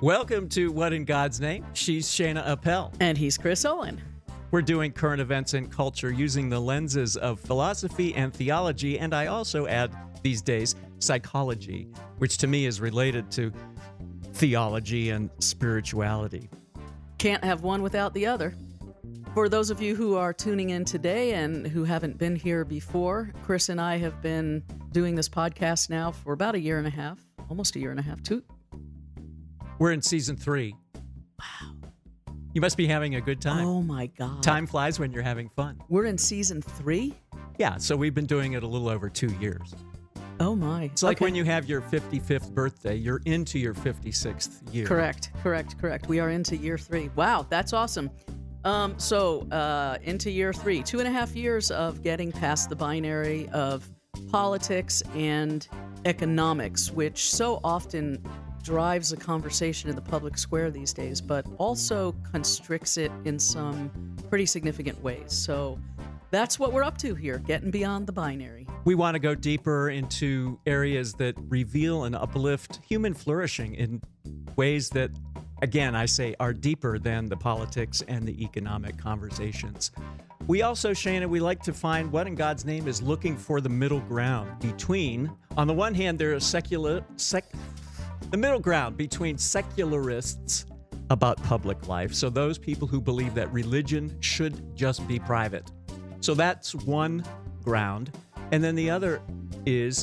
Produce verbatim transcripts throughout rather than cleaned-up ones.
Welcome to What in God's Name? She's Shana Appel. And he's Chris Owen. We're doing current events and culture using the lenses of philosophy and theology, and I also add these days psychology, which to me is related to theology and spirituality. Can't have one without the other. For those of you who are tuning in today and who haven't been here before, Chris and I have been doing this podcast now for about a year and a half, almost a year and a half, two. We're in season three. Wow. You must be having a good time. Oh, my God. Time flies when you're having fun. We're in season three? Yeah, so we've been doing it a little over two years. Oh, my. It's like okay. when you have your fifty-fifth birthday, you're into your fifty-sixth year. Correct, correct, correct. We are into year three. Wow, that's awesome. Um, so, uh, into year three, two and a half years of getting past the binary of politics and economics, which so often drives a conversation in the public square these days, but also constricts it in some pretty significant ways. So that's what we're up to here, getting beyond the binary. We want to go deeper into areas that reveal and uplift human flourishing in ways that, again, I say are deeper than the politics and the economic conversations. We also, Shana, we like to find what in God's name is looking for the middle ground between, on the one hand, there are secular, sec, the middle ground between secularists about public life, so those people who believe that religion should just be private. So that's one ground. And then the other is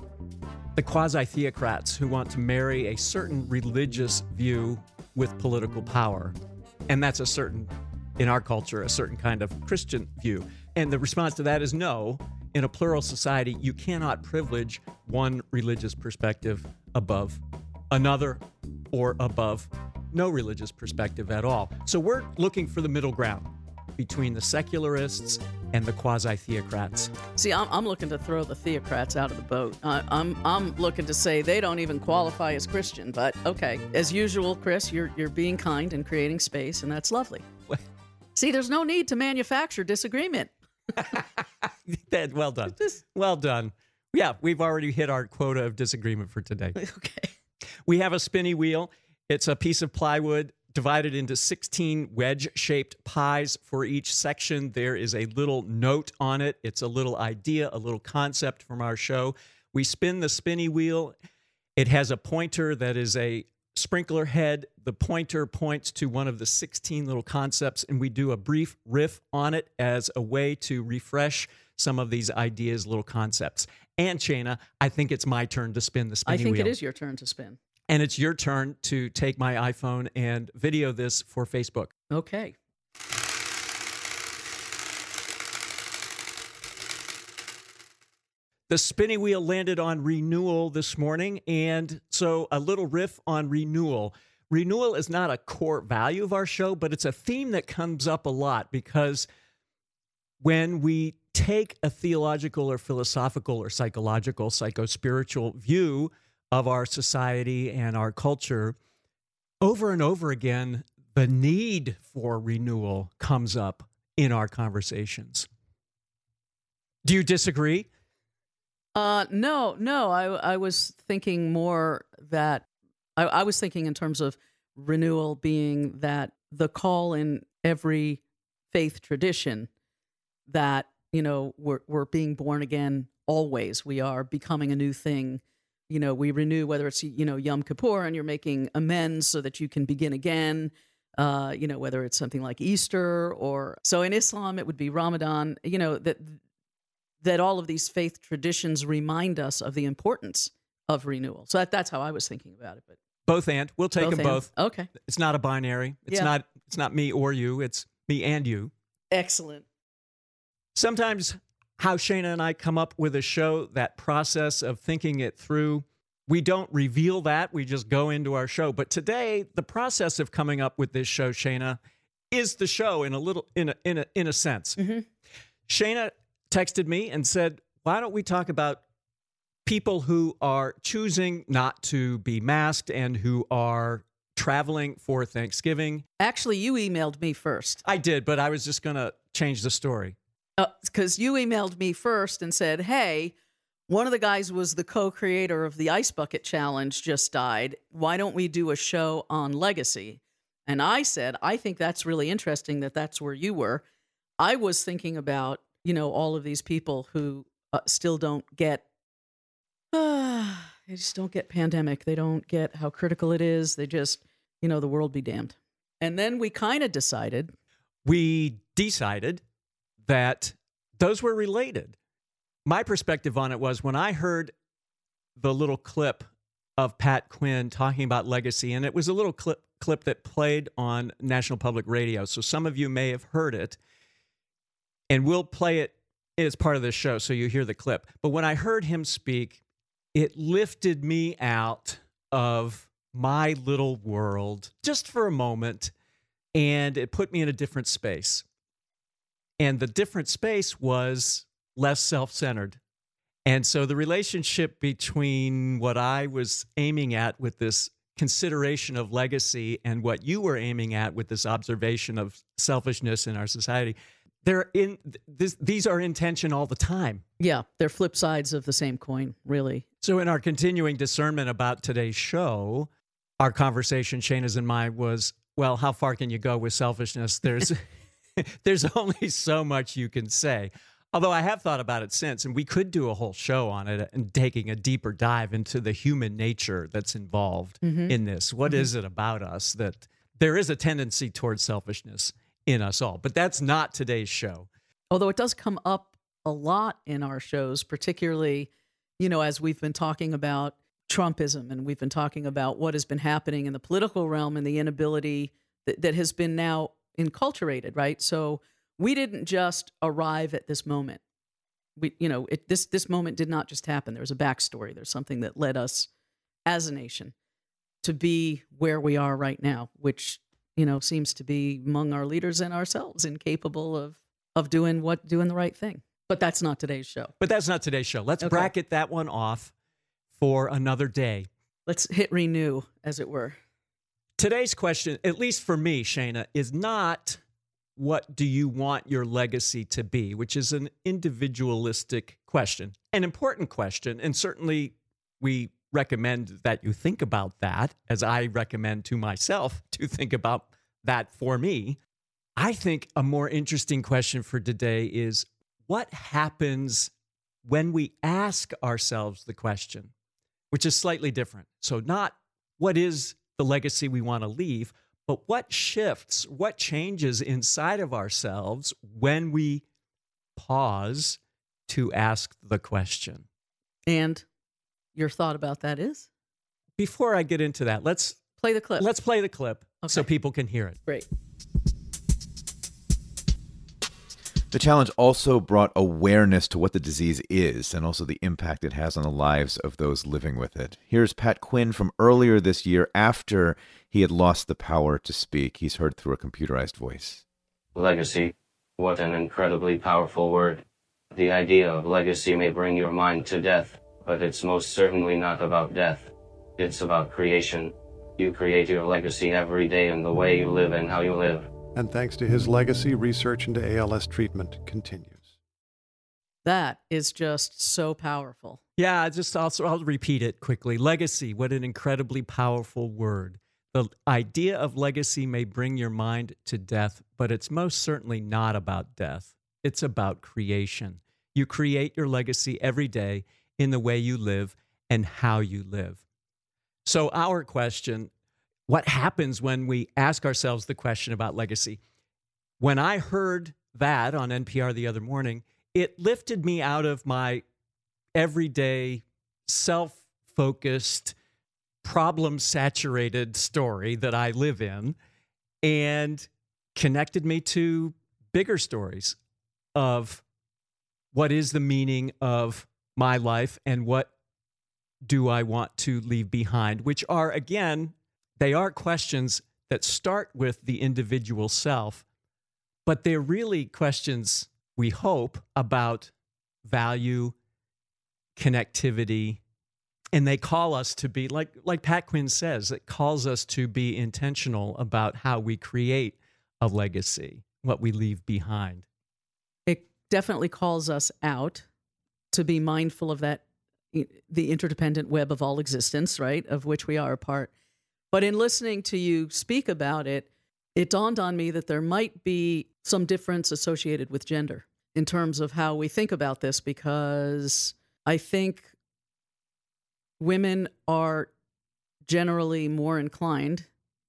the quasi-theocrats who want to marry a certain religious view with political power. And that's a certain, in our culture, a certain kind of Christian view. And the response to that is no. In a plural society, you cannot privilege one religious perspective above another or above no religious perspective at all. So we're looking for the middle ground between the secularists and the quasi-theocrats. See, I'm, I'm looking to throw the theocrats out of the boat. Uh, I'm I'm looking to say they don't even qualify as Christian. But okay, as usual, Chris, you're you're being kind and creating space, and that's lovely. See, there's no need to manufacture disagreement. That, well done. Well done. Yeah, we've already hit our quota of disagreement for today. Okay. We have a spinny wheel. It's a piece of plywood divided into sixteen wedge-shaped pies. For each section, there is a little note on it. It's a little idea, a little concept from our show. We spin the spinny wheel. It has a pointer that is a sprinkler head. The pointer points to one of the sixteen little concepts, and we do a brief riff on it as a way to refresh some of these ideas, little concepts. And, Shana, I think it's my turn to spin the spinny wheel. I think wheel. It is your turn to spin. And it's your turn to take my iPhone and video this for Facebook. Okay. The spinning wheel landed on renewal this morning, and so a little riff on renewal. Renewal is not a core value of our show, but it's a theme that comes up a lot because when we take a theological or philosophical or psychological, psycho-spiritual view of our society and our culture, over and over again, the need for renewal comes up in our conversations. Do you disagree? Uh, no, no. I I was thinking more that I, I was thinking in terms of renewal being that the call in every faith tradition that, you know, we're we're being born again always. We are becoming a new thing. You know, we renew, whether it's, you know, Yom Kippur and you're making amends so that you can begin again, uh, you know, whether it's something like Easter or, so in Islam, it would be Ramadan, you know, that, that all of these faith traditions remind us of the importance of renewal. So that, that's how I was thinking about it. But both and, we'll take both them and. both. Okay. It's not a binary. It's yeah. not, it's not me or you. It's me and you. Excellent. Sometimes how Shana and I come up with a show, that process of thinking it through, we don't reveal that. We just go into our show. But today, the process of coming up with this show, Shana, is the show in a little, in a, in a, in a sense. Mm-hmm. Shana texted me and said, why don't we talk about people who are choosing not to be masked and who are traveling for Thanksgiving? Actually, you emailed me first. I did, but I was just going to change the story. Because uh, you emailed me first and said, hey, one of the guys was the co-creator of the Ice Bucket Challenge, just died. Why don't we do a show on legacy? And I said, I think that's really interesting that that's where you were. I was thinking about, you know, all of these people who uh, still don't get, uh, they just don't get pandemic. They don't get how critical it is. They just, you know, the world be damned. And then we kind of decided. We decided that those were related. My perspective on it was when I heard the little clip of Pat Quinn talking about legacy, and it was a little clip clip that played on National Public Radio. So some of you may have heard it, and we'll play it as part of this show so you hear the clip. But when I heard him speak, it lifted me out of my little world just for a moment, and it put me in a different space. And the different space was less self-centered. And so the relationship between what I was aiming at with this consideration of legacy and what you were aiming at with this observation of selfishness in our society, they're in this, these are in tension all the time. Yeah, they're flip sides of the same coin, really. So in our continuing discernment about today's show, our conversation, Shana's and mine, was, well, how far can you go with selfishness? There's there's only so much you can say. Although I have thought about it since, and we could do a whole show on it and taking a deeper dive into the human nature that's involved mm-hmm. in this. What mm-hmm. is it about us that there is a tendency towards selfishness in us all? But that's not today's show. Although it does come up a lot in our shows, particularly, you know, as we've been talking about Trumpism and we've been talking about what has been happening in the political realm and the inability that, that has been now enculturated, right? So we didn't just arrive at this moment. We, you know, it, this this moment did not just happen. There's a backstory. There's something that led us as a nation to be where we are right now, which, you know, seems to be among our leaders and ourselves incapable of of doing what doing the right thing. But that's not today's show. But that's not today's show. Let's okay. bracket that one off for another day. Let's hit renew, as it were. Today's question, at least for me, Shana, is not what do you want your legacy to be, which is an individualistic question, an important question. And certainly we recommend that you think about that, as I recommend to myself to think about that for me. I think a more interesting question for today is what happens when we ask ourselves the question, which is slightly different. So not what is the legacy we want to leave, but what shifts, what changes inside of ourselves when we pause to ask the question. And your thought about that is? Before I get into that, let's play the clip. Let's play the clip okay. so people can hear it. Great. The challenge also brought awareness to what the disease is and also the impact it has on the lives of those living with it. Here's Pat Quinn from earlier this year after he had lost the power to speak. He's heard through a computerized voice. Legacy. What an incredibly powerful word. The idea of legacy may bring your mind to death, but it's most certainly not about death. It's about creation. You create your legacy every day in the way you live and how you live. And thanks to his legacy, research into A L S treatment continues. That is just so powerful. Yeah, just also I'll repeat it quickly. Legacy, what an incredibly powerful word. The idea of legacy may bring your mind to death, but it's most certainly not about death. It's about creation. You create your legacy every day in the way you live and how you live. So our question, what happens when we ask ourselves the question about legacy? When I heard that on N P R the other morning, it lifted me out of my everyday, self-focused, problem-saturated story that I live in and connected me to bigger stories of what is the meaning of my life and what do I want to leave behind, which are, again, they are questions that start with the individual self, but they're really questions, we hope, about value, connectivity, and they call us to be, like, like Pat Quinn says, it calls us to be intentional about how we create a legacy, what we leave behind. It definitely calls us out to be mindful of that the interdependent web of all existence, right, of which we are a part. But in listening to you speak about it, it dawned on me that there might be some difference associated with gender in terms of how we think about this, because I think women are generally more inclined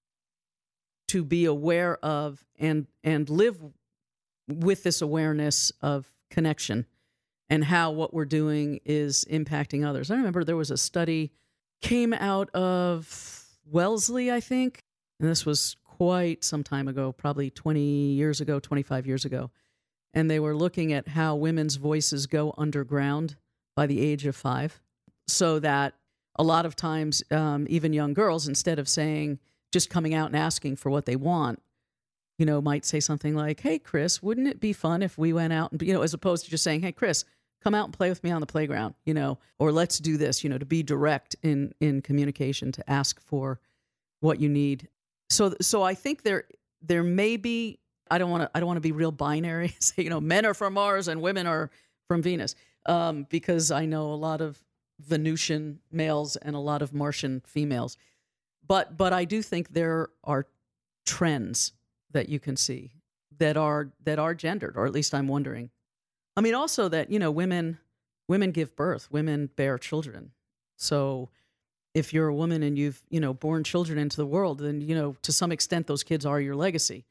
to be aware of and and live with this awareness of connection and how what we're doing is impacting others. I remember there was a study came out of Wellesley, I think, and this was quite some time ago, probably twenty years ago, twenty-five years ago, and they were looking at how women's voices go underground by the age of five, so that a lot of times, um, even young girls, instead of saying, just coming out and asking for what they want, you know, might say something like, hey, Chris, wouldn't it be fun if we went out and, you know, as opposed to just saying, hey, Chris, come out and play with me on the playground, you know, or let's do this, you know, to be direct in, in communication, to ask for what you need. So, so I think there, there may be, I don't want to, I don't want to be real binary, say, you know, men are from Mars and women are from Venus, um, because I know a lot of Venusian males and a lot of Martian females. But but I do think there are trends that you can see that are that are gendered, or at least I'm wondering. I mean, also that, you know, women women give birth, women bear children. So if you're a woman and you've, you know, born children into the world, then, you know, to some extent those kids are your legacy.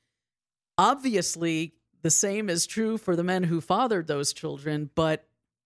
Obviously, the same is true for the men who fathered those children, but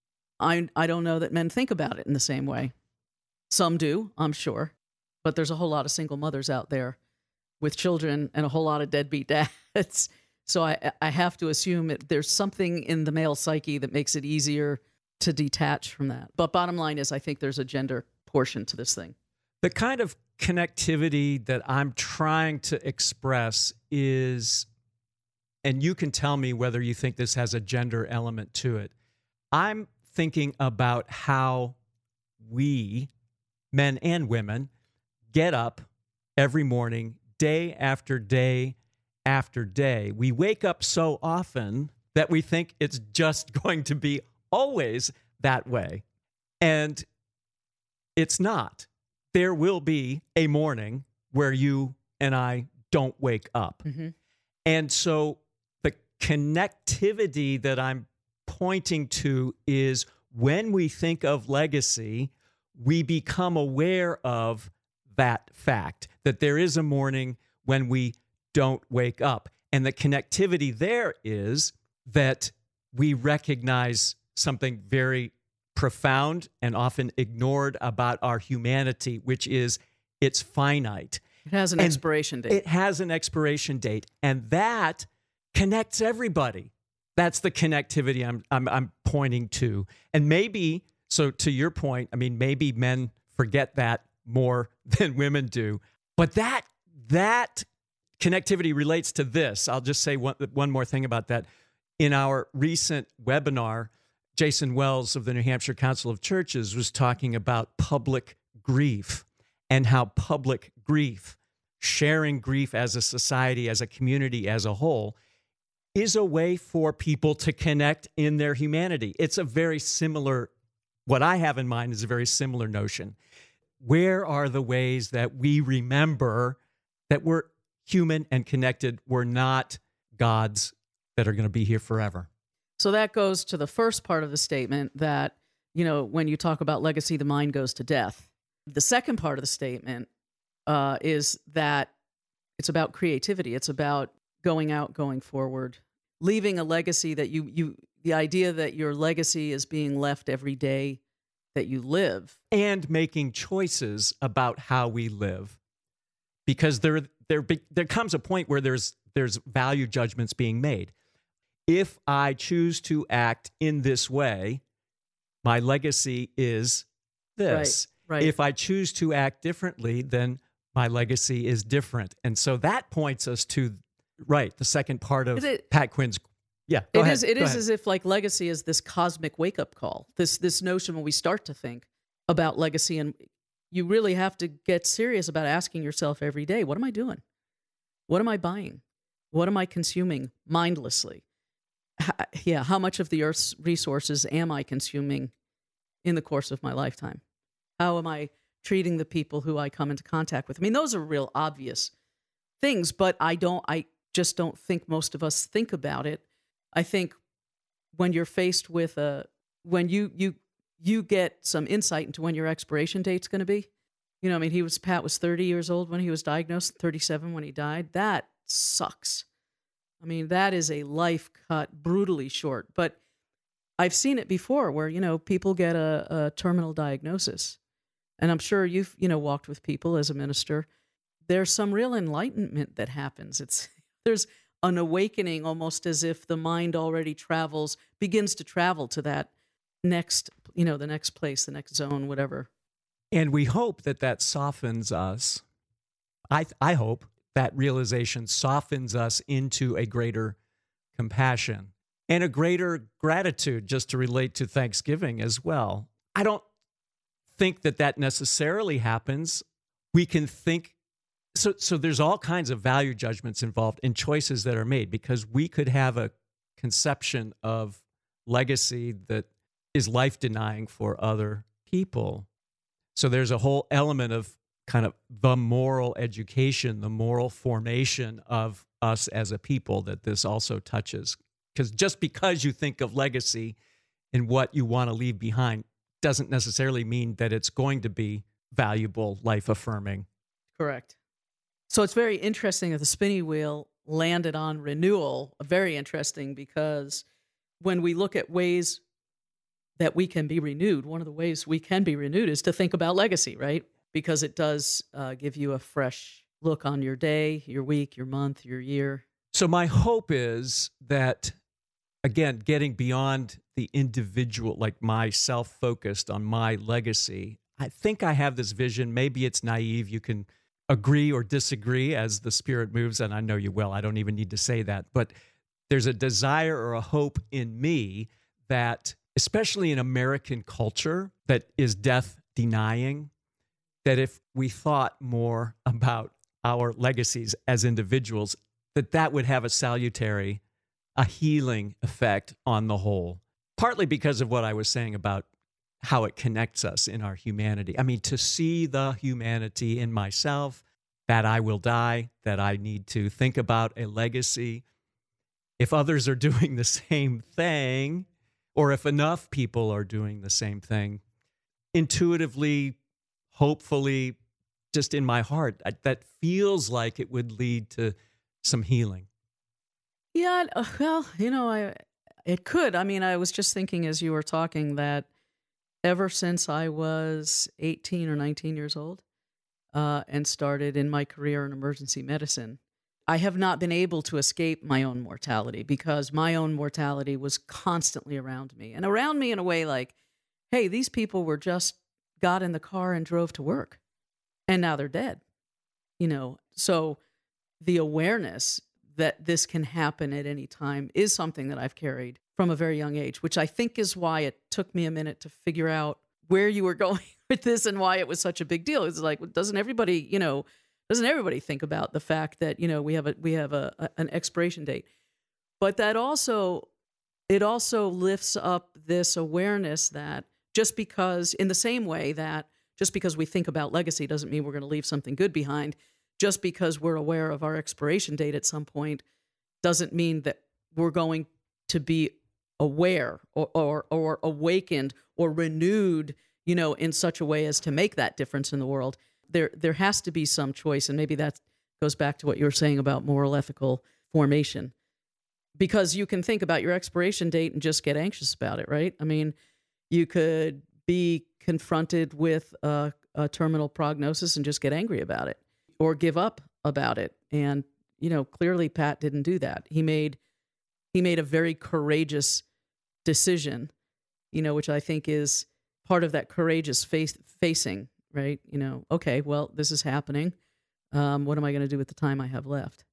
I I don't know that men think about it in the same way. Some do, I'm sure. But there's a whole lot of single mothers out there with children and a whole lot of deadbeat dads. So I, I have to assume that there's something in the male psyche that makes it easier to detach from that. But bottom line is, I think there's a gender portion to this thing. The kind of connectivity that I'm trying to express is, and you can tell me whether you think this has a gender element to it, I'm thinking about how we, men and women, get up every morning, day after day after day. We wake up so often that we think it's just going to be always that way. And it's not. There will be a morning where you and I don't wake up. Mm-hmm. And so the connectivity that I'm pointing to is when we think of legacy, we become aware of that fact, that there is a morning when we don't wake up. And the connectivity there is that we recognize something very profound and often ignored about our humanity, which is it's finite. It has an and expiration date. It has an expiration date. And that connects everybody. That's the connectivity I'm, I'm, I'm pointing to. And maybe, so to your point, I mean, maybe men forget that more than women do. But that that connectivity relates to this. I'll just say one, one more thing about that. In our recent webinar, Jason Wells of the New Hampshire Council of Churches was talking about public grief and how public grief, sharing grief as a society, as a community, as a whole, is a way for people to connect in their humanity. It's a very similar, what I have in mind is a very similar notion. Where are the ways that we remember that we're human and connected? We're not gods that are going to be here forever. So that goes to the first part of the statement that, you know, when you talk about legacy, the mind goes to death. The second part of the statement uh, is that it's about creativity. It's about going out, going forward, leaving a legacy that you, you, the idea that your legacy is being left every day that you live. And making choices about how we live. Because there, there, there comes a point where there's, there's value judgments being made. If I choose to act in this way, my legacy is this. Right, right. If I choose to act differently, then my legacy is different. And so that points us to, right, the second part of it, Pat Quinn's. Yeah, go it ahead. is. It go is ahead. as if like legacy is this cosmic wake-up call. This this notion when we start to think about legacy, and you really have to get serious about asking yourself every day, what am I doing? What am I buying? What am I consuming mindlessly? How, yeah, how much of the Earth's resources am I consuming in the course of my lifetime? How am I treating the people who I come into contact with? I mean, those are real obvious things, but I don't, I just don't think most of us think about it. I think when you're faced with a, when you, you, you get some insight into when your expiration date's going to be. You know, I mean, he was, Pat was thirty years old when he was diagnosed, thirty-seven when he died. That sucks. I mean, that is a life cut brutally short, but I've seen it before where, you know, people get a, a terminal diagnosis. And I'm sure you've, you know, walked with people as a minister. There's some real enlightenment that happens. It's, there's an awakening, almost as if the mind already travels, begins to travel to that next, you know, the next place, the next zone, whatever. And we hope that that softens us. I, I hope that realization softens us into a greater compassion and a greater gratitude, just to relate to Thanksgiving as well. I don't think that that necessarily happens. We can think, so, so there's all kinds of value judgments involved in choices that are made, because we could have a conception of legacy that is life-denying for other people. So there's a whole element of kind of the moral education, the moral formation of us as a people that this also touches. Because just because you think of legacy and what you want to leave behind doesn't necessarily mean that it's going to be valuable, life-affirming. Correct. So it's very interesting that the spinning wheel landed on renewal. Very interesting, because when we look at ways that we can be renewed, one of the ways we can be renewed is to think about legacy, right? Because it does uh, give you a fresh look on your day, your week, your month, your year. So my hope is that, again, getting beyond the individual, like my self-focused on my legacy, I think I have this vision. Maybe it's naive. You can agree or disagree as the Spirit moves, and I know you will. I don't even need to say that. But there's a desire or a hope in me that, especially in American culture that is death-denying, that if we thought more about our legacies as individuals, that that would have a salutary, a healing effect on the whole. Partly because of what I was saying about how it connects us in our humanity. I mean, to see the humanity in myself, that I will die, that I need to think about a legacy. If others are doing the same thing, or if enough people are doing the same thing, intuitively, hopefully, just in my heart, I, that feels like it would lead to some healing. Yeah, well, you know, I it could. I mean, I was just thinking as you were talking that ever since I was eighteen or nineteen years old uh, and started in my career in emergency medicine, I have not been able to escape my own mortality, because my own mortality was constantly around me. And around me in a way like, hey, these people were just got in the car and drove to work, and now they're dead. You know, so the awareness that this can happen at any time is something that I've carried from a very young age, which I think is why it took me a minute to figure out where you were going with this and why it was such a big deal. It's like, doesn't everybody, you know, doesn't everybody think about the fact that, you know, we have a we have a, a an expiration date? But that also, it also lifts up this awareness that just because, in the same way that just because we think about legacy doesn't mean we're going to leave something good behind. Just because we're aware of our expiration date at some point doesn't mean that we're going to be aware or, or, or awakened or renewed, you know, in such a way as to make that difference in the world. There, there has to be some choice, and maybe that goes back to what you were saying about moral ethical formation. Because you can think about your expiration date and just get anxious about it, right? I mean, you could be confronted with a, a terminal prognosis and just get angry about it, or give up about it. And, you know, clearly Pat didn't do that. He made he made a very courageous decision, you know, which I think is part of that courageous face, facing, right? You know, okay, well, this is happening. Um, what am I going to do with the time I have left?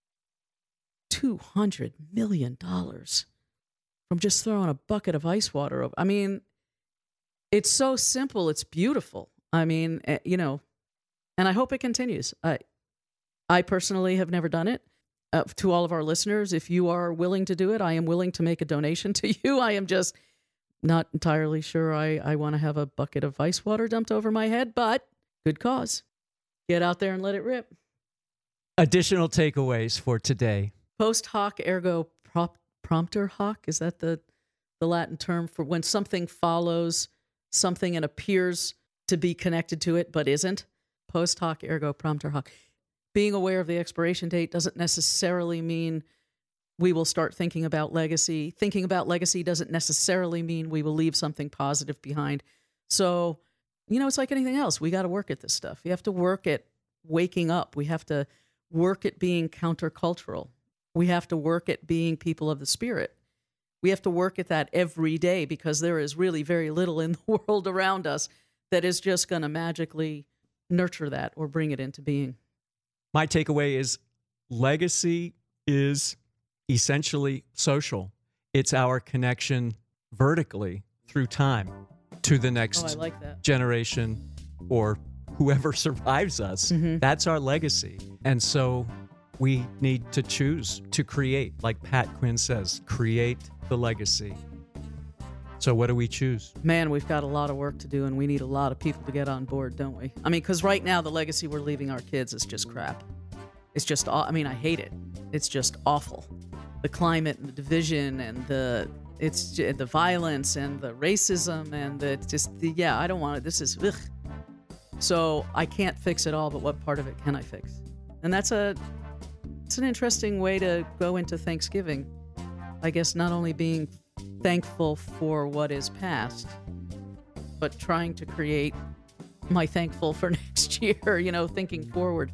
two hundred million dollars from just throwing a bucket of ice water over. I mean, it's so simple. It's beautiful. I mean, you know, and I hope it continues. I, I personally have never done it. Uh, to all of our listeners, if you are willing to do it, I am willing to make a donation to you. I am just Not entirely sure I, I want to have a bucket of ice water dumped over my head, but good cause. Get out there and let it rip. Additional takeaways for today. Post hoc ergo prop, prompter hoc, is that the, the Latin term for when something follows something and appears to be connected to it but isn't? Post hoc ergo prompter hoc. Being aware of the expiration date doesn't necessarily mean we will start thinking about legacy. Thinking about legacy doesn't necessarily mean we will leave something positive behind. So, you know, it's like anything else. We got to work at this stuff. You have to work at waking up. We have to work at being countercultural. We have to work at being people of the spirit. We have to work at that every day because there is really very little in the world around us that is just going to magically nurture that or bring it into being. My takeaway is legacy is essentially social. It's our connection vertically through time to the next Oh, I like that. generation or whoever survives us. Mm-hmm. That's our legacy. And so we need to choose to create, like Pat Quinn says, create the legacy. So what do we choose? Man, we've got a lot of work to do, and we need a lot of people to get on board, don't we? I mean, because right now the legacy we're leaving our kids is just crap. It's just, aw- I mean, I hate it. It's just awful. The climate and the division and the it's j- the violence and the racism and the it's just the, yeah, I don't want it. This is ugh. So I can't fix it all, but what part of it can I fix? And that's a it's an interesting way to go into Thanksgiving. I guess not only being thankful for what is past, but trying to create my thankful for next year, you know, thinking forward.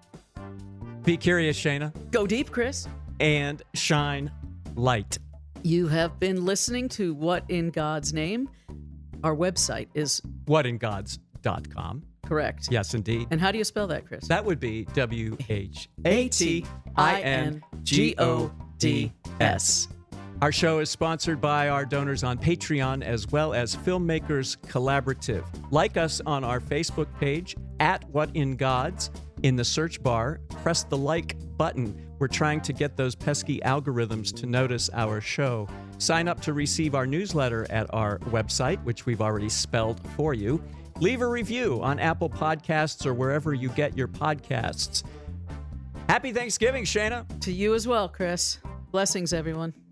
Be curious, Shayna, Go deep, Chris. and shine light. You have been listening to What in God's Name. Our website is what in gods dot com. correct. Yes, indeed. And how do you spell that, Chris? That would be W H A T I N G O D S. Our show is sponsored by our donors on Patreon as well as Filmmakers Collaborative. Like us on our Facebook page at What in Gods. In the search bar, press the like button. We're trying to get those pesky algorithms to notice our show. Sign up to receive our newsletter at our website, which we've already spelled for you. Leave a review on Apple Podcasts or wherever you get your podcasts. Happy Thanksgiving, Shayna. To you as well, Chris. Blessings, everyone.